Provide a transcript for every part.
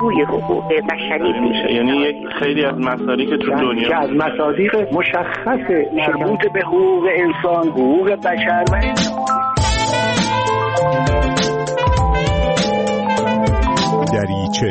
پاسخگوی حقوق بشری میشه. یعنی خیلی از مصادیق تو دنیا که از مصادیق مشخص مربوط به حقوق انسان، حقوق بشر و دریچه.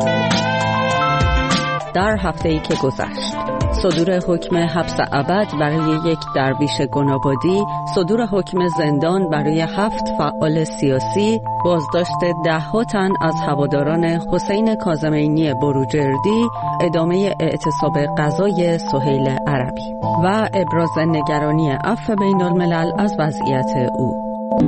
در هفته‌ای که گذشت، صدور حکم حبس ابد برای یک درویش گنابادی، صدور حکم زندان برای 7 فعال سیاسی، بازداشت 10 تن از هواداران حسین کاظمینی بروجردی، ادامه اعتصاب غذای سهیل عربی و ابراز نگرانی عفو بین الملل از وضعیت او.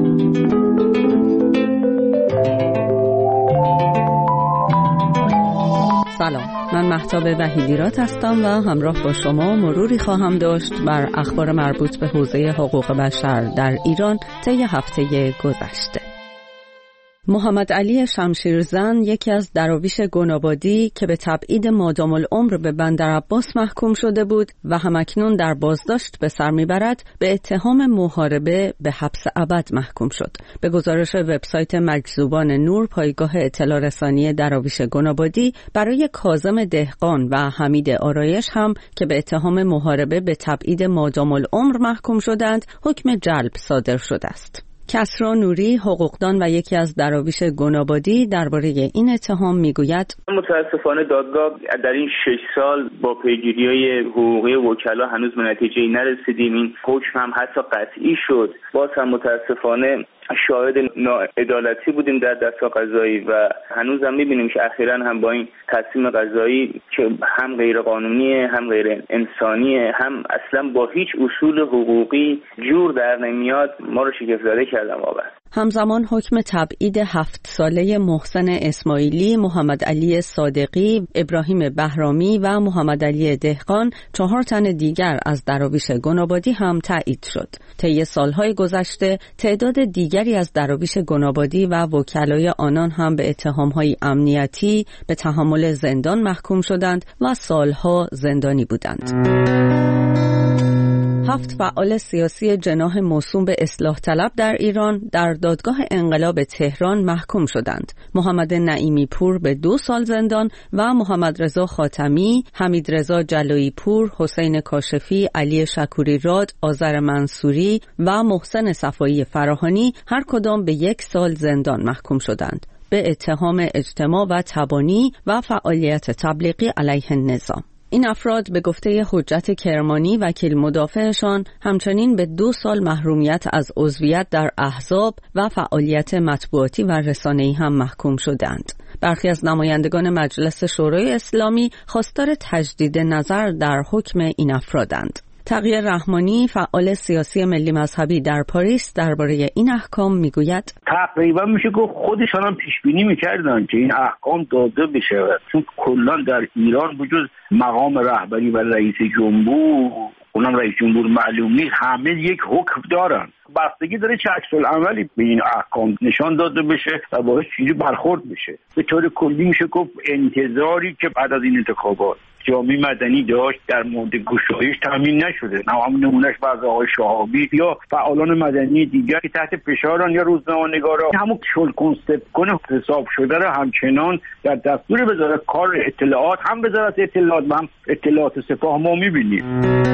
سلام، من مهتاب وحیدیرات هستم و همراه با شما مروری خواهم داشت بر اخبار مربوط به حوزه حقوق بشر در ایران طی هفته گذشته. محمد علی شمشیرزن، یکی از دراویش گنابادی که به تبعید مادام العمر به بندرعباس محکوم شده بود و همکنون در بازداشت به سر میبرد، به اتهام محاربه به حبس ابد محکوم شد. به گزارش وبسایت مجذوبان نور، پایگاه اطلاع رسانی دراویش گنابادی برای کاظم دهقان و حمید آرایش هم که به اتهام محاربه به تبعید مادام العمر محکوم شدند، حکم جلب صادر شده است. کسری نوری، حقوقدان و یکی از دراویش گنابادی، درباره این اتهام میگوید: متاسفانه دادگاه در این 6 سال با پیگیری‌های حقوقی وکلا هنوز به نتیجه‌ای نرسیدیم. این حکم هم حتی قطعی شد. باز هم متاسفانه شاهد ناعدالتی بودیم در دستگاه قضایی و هنوز هم می‌بینیم که اخیراً هم با این تصمیم قضایی که هم غیر قانونیه، هم غیر انسانیه، هم اصلاً با هیچ اصول حقوقی جور در نمیاد، ما رو شگفت‌زده کردن واقعا. همزمان حکم تبعید 7 ساله محسن اسماعیلی، محمد علی صادقی، ابراهیم بهرامی و محمد علی دهقان، 4 تن دیگر از دراویش گنابادی هم تایید شد. طی سالهای گذشته تعداد دیگری از دراویش گنابادی و وکلای آنان هم به اتهام‌های امنیتی به تحمل زندان محکوم شدند و سالها زندانی بودند. 7 فعال سیاسی جناح موسوم به اصلاح طلب در ایران در دادگاه انقلاب تهران محکوم شدند. محمد نعیمی پور به 2 سال زندان و محمد رضا خاتمی، حمید رضا جلایی پور، حسین کاشفی، علی شکوری راد، آذر منصوری و محسن صفایی فراهانی هر کدام به 1 سال زندان محکوم شدند به اتهام اجتماع و تبانی و فعالیت تبلیغی علیه النظام. این افراد به گفته حجت کرمانی، وکیل مدافعشان، همچنین به 2 سال محرومیت از عضویت در احزاب و فعالیت مطبوعاتی و رسانه‌ای هم محکوم شدند. برخی از نمایندگان مجلس شورای اسلامی خواستار تجدید نظر در حکم این افرادند. تقی رحمانی، فعال سیاسی ملی مذهبی در پاریس، درباره این احکام میگوید: تقریبا میشه گفت خودشان هم پیش بینی میکردن که این احکام داده بشه، چون کلا در ایران بجز مقام رهبری و رئیس جمهور، اونم رئیس جمهور معلوم نیست، همه یک حکم دارن. بستگی داره چه عکس‌العملی به این احکام نشان داده بشه و باعث چیزی برخورد بشه. به طور کلی میشه گفت انتظاری که بعد از این انتخابات جامعه مدنی داشت در مورد گشایش تامین نشده. همون نمونهش بعضی آقای شهابی یا فعالان مدنی دیگر که تحت فشارن یا روزنامه‌نگارا همون شل کنسپت کنه حساب شده رو همچنان در دستور وزارت کار اطلاعات، هم وزارت اطلاعات و هم اطلاعات سپاه ما می‌بینیم.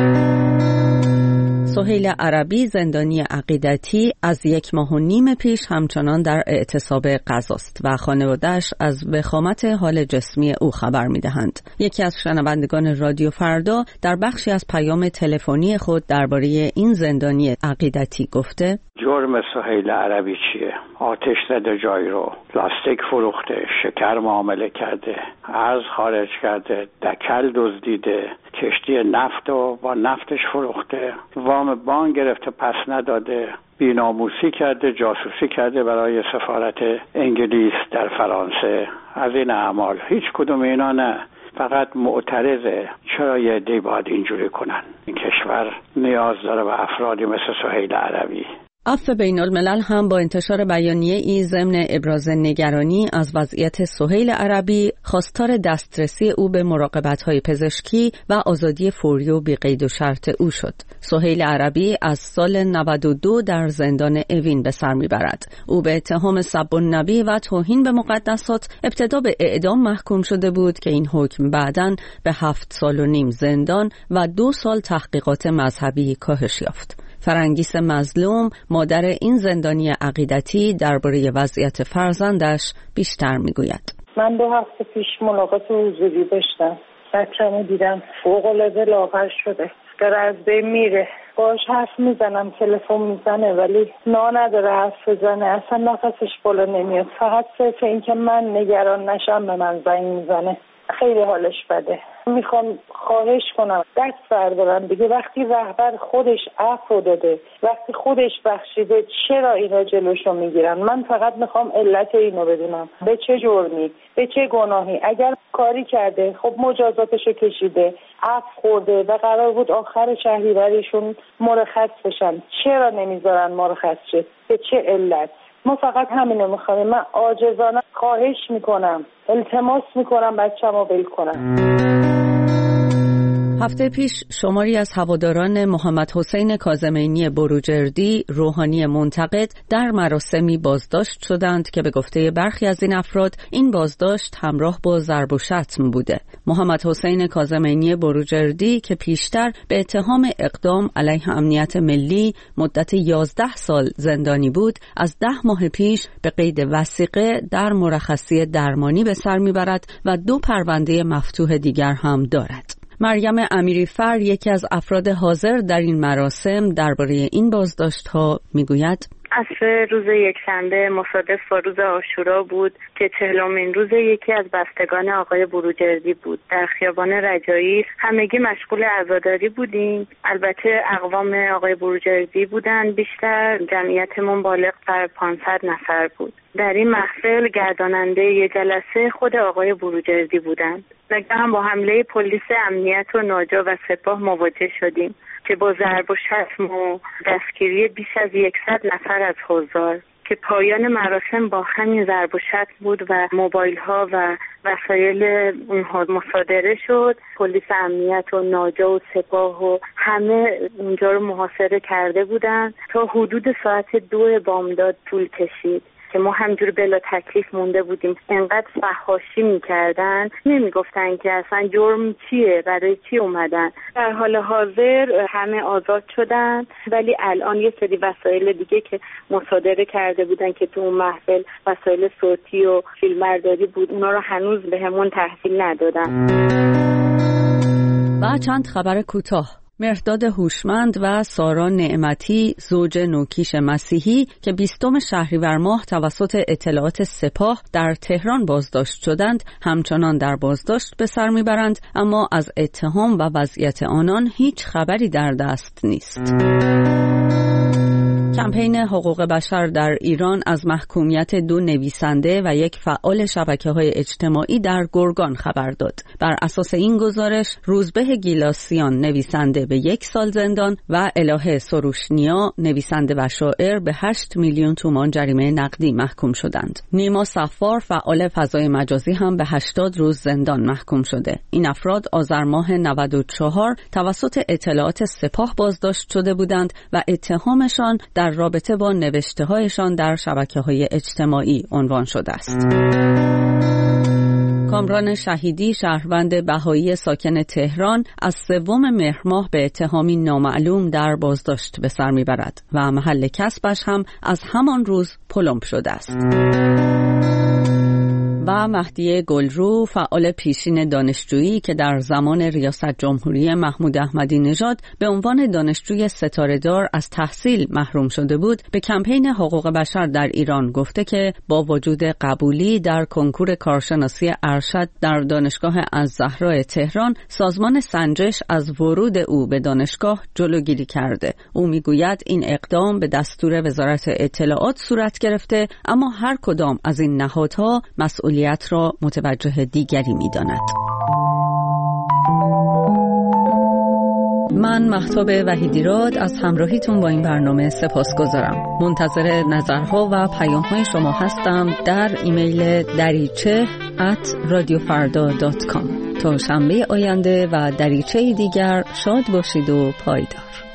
سهیل عربی، زندانی عقیدتی، از 1.5 ماه پیش همچنان در اعتصاب غذاست و خانواده‌اش از وخامت حال جسمی او خبر می‌دهند. یکی از شنوندگان رادیو فردا در بخشی از پیام تلفنی خود درباره این زندانی عقیدتی گفته: جرم سهیل عربی چیه؟ آتش زده جای رو، لاستیک فروخته، شکر معامله کرده، ارز خارج کرده، دکل دزدیده، کشتی نفت و با نفتش فروخته، وام بانک گرفته پس نداده، بی‌ناموسی کرده، جاسوسی کرده برای سفارت انگلیس در فرانسه. از این اعمال هیچ کدوم اینا نه، فقط معترضه چرا یه عده‌ای باید اینجوری کنن. این کشور نیاز داره به افرادی مثل سهیل عربی. عفو بین الملل هم با انتشار بیانیه ای ضمن ابراز نگرانی از وضعیت سهیل عربی خواستار دسترسی او به مراقبت‌های پزشکی و آزادی فوری و بی قید و شرط او شد. سهیل عربی از سال 92 در زندان اوین به سر میبرد. او به اتهام سب النبی و توهین به مقدسات ابتدا به اعدام محکوم شده بود که این حکم بعداً به 7 سال و نیم زندان و 2 سال تحقیقات مذهبی کاهش یافت. فرنگیس مظلوم مادر این زندانی عقیدتی درباره وضعیت فرزندش بیشتر میگوید. من 2 هفته پیش ملاقات حضوری داشتم. بچه‌مو دیدم فوق‌العاده لاغر شده. داره از بین میره. باهاش حرف میزنم، تلفن میزنه ولی نداره حرف بزنه. اصلا نفسش بالا نمیاد. فقط صرف این که من نگران نشم به من زنگ میزنه. خیلی حالش بده. میخوام خواهش کنم دست بردارم دیگه. وقتی رهبر خودش عفو داده، وقتی خودش بخشیده، چرا اینا جلوشو میگیرن؟ من فقط میخوام علت اینو بدونم. به چه جرمی، به چه گناهی؟ اگر کاری کرده خب مجازاتشو کشیده، عفو خورده و قرار بود آخر شهریوریشون مرخص بشن، چرا نمیذارن مرخص شه؟ به چه علت؟ ما فقط همینو میخوایم. من عاجزانه خواهش میکنم، التماس میکنم بچه‌مو ول کنم. هفته پیش شماری از هواداران محمد حسین کاظمینی بروجردی روحانی منتقد در مراسمی بازداشت شدند که به گفته برخی از این افراد این بازداشت همراه با ضرب و شتم بوده. محمد حسین کاظمینی بروجردی که پیشتر به اتهام اقدام علیه امنیت ملی مدت 11 سال زندانی بود، از 10 ماه پیش به قید وثیقه در مرخصی درمانی به سر میبرد و 2 پرونده مفتوح دیگر هم دارد. مریم امیریفر یکی از افراد حاضر در این مراسم درباره این بازداشت‌ها میگوید: عصر روز یکشنبه مصادف با روز عاشورا بود که 40مین روز یکی از بستگان آقای بروجردی بود. در خیابان رجایی همگی مشغول عزاداری بودیم. البته اقوام آقای بروجردی بودن، بیشتر جمعیتمون بالغ بر 500 نفر بود. در این محفل گرداننده یه جلسه خود آقای بروجردی بودند. ناگهان با حمله پلیس امنیت و ناجا و سپاه مواجه شدیم که با ضرب و شتم و دستگیری بیش از 100 نفر از حضار که پایان مراسم با همین ضرب و شتم بود و موبایل ها و وسایل اونها مصادره شد. پلیس امنیت و ناجا و سپاه و همه اونجا رو محاصره کرده بودند تا حدود ساعت 2 بامداد طول کشید که ما همجور بلا تکلیف مونده بودیم. انقدر فحاشی میکردن، نمیگفتن که اصلا جرم چیه، برای چی اومدن. در حال حاضر همه آزاد شدن، ولی الان یه سری وسایل دیگه که مصادره کرده بودن که تو اون محفل وسایل صوتی و فیلمبرداری بود، اونا رو هنوز بهمون تحویل ندادن. و چند خبر کوتاه. مهرداد هوشمند و سارا نعمتی زوج نوکیش مسیحی که 20 شهریور ماه توسط اطلاعات سپاه در تهران بازداشت شدند همچنان در بازداشت به سر میبرند، اما از اتهام و وضعیت آنان هیچ خبری در دست نیست. کمپین حقوق بشر در ایران از محکومیت 2 نویسنده و 1 فعال شبکه‌های اجتماعی در گرگان خبر داد. بر اساس این گزارش روزبه گیلاسیان نویسنده به 1 سال زندان و الهه سروشنیا نویسنده و شاعر به 8 میلیون تومان جریمه نقدی محکوم شدند. نیما صفار فعال فضای مجازی هم به 80 روز زندان محکوم شده. این افراد آذر ماه 94 توسط اطلاعات سپاه بازداشت شده بودند و اتهامشان در رابطه با نوشته‌هایشان در شبکه‌های اجتماعی عنوان شده است. کامران شهیدی شهروند بهایی ساکن تهران از 3 مهر ماه به اتهامی نامعلوم در بازداشت به سر میبرد و محل کسبش هم از همان روز پلمب شده است. و مهدی گلرو فعال پیشین دانشجویی که در زمان ریاست جمهوری محمود احمدی نژاد به عنوان دانشجوی ستاره‌دار از تحصیل محروم شده بود، به کمپین حقوق بشر در ایران گفته که با وجود قبولی در کنکور کارشناسی ارشد در دانشگاه الزهراء تهران، سازمان سنجش از ورود او به دانشگاه جلوگیری کرده. او میگوید این اقدام به دستور وزارت اطلاعات صورت گرفته، اما هر کدام از این نهادها مسئولیت را متوجه دیگری می‌داند. من مهتاب وحیدیراد از همراهیتون با این برنامه سپاسگزارم. منتظر نظرها و پیام‌های شما هستم در ایمیل dariche@radiofarda.com. تا شنبه آینده و دریچه دیگر شاد باشید و پایدار.